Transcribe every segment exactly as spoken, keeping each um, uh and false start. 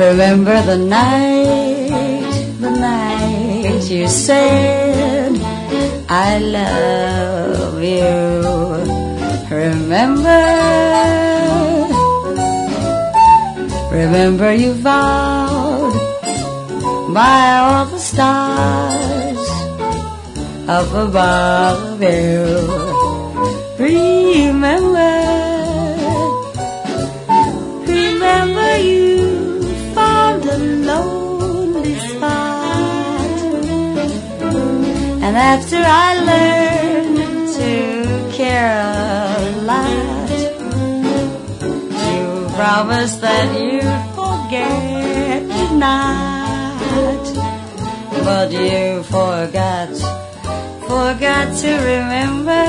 Remember the night, the night you said I love you. Remember, remember you vowed by all the stars up above you. Remember, remember you found a lonely spot, and after I learned to care a lot, you promised that you'd forget me not, but you forgot, forgot to remember.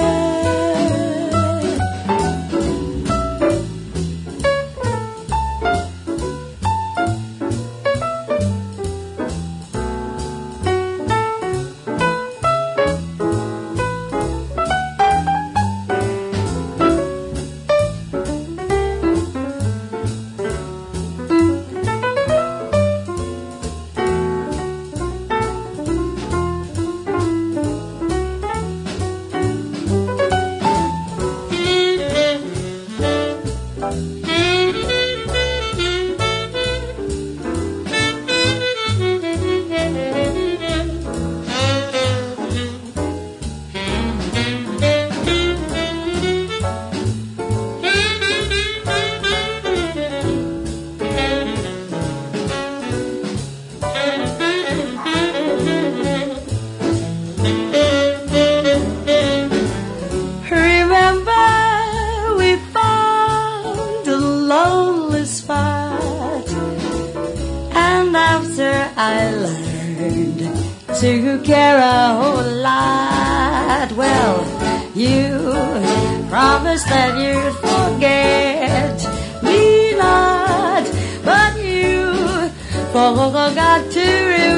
I learned to care a whole lot. Well, you promised that you'd forget me not, but you forgot to remember.